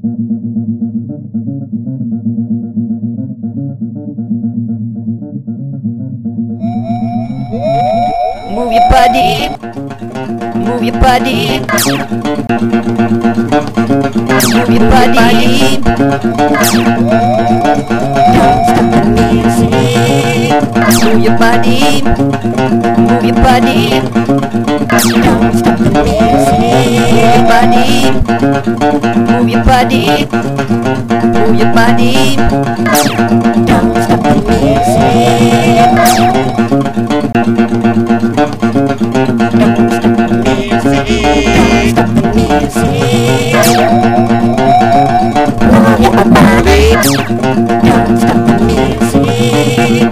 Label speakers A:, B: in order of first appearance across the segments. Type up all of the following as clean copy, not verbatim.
A: Move your body, move your body, move your body. Don't stop the music. Move your body, move your body. Don't stop the music. Move your body, move your body, move your body. Don't stop the music. Don't stop the music.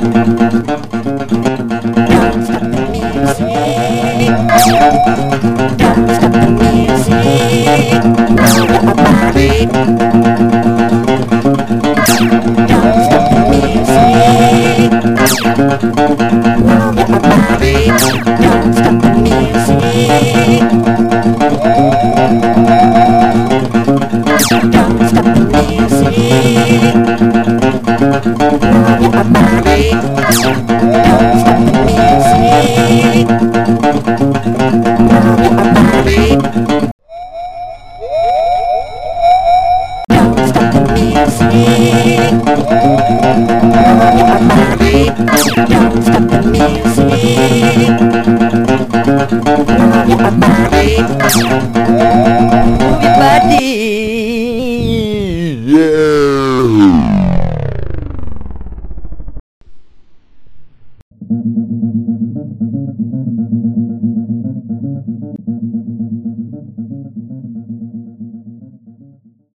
A: Don't stop the music. Don't stop the music. Move your body. Don't stop the music. Move your body. Don't stop the music. Don't stop the music. Move your body. Don't stop the music. Move your body. Don't stop the music. Move your body. Don't stop the music. Move your body. Move your body. Yeah.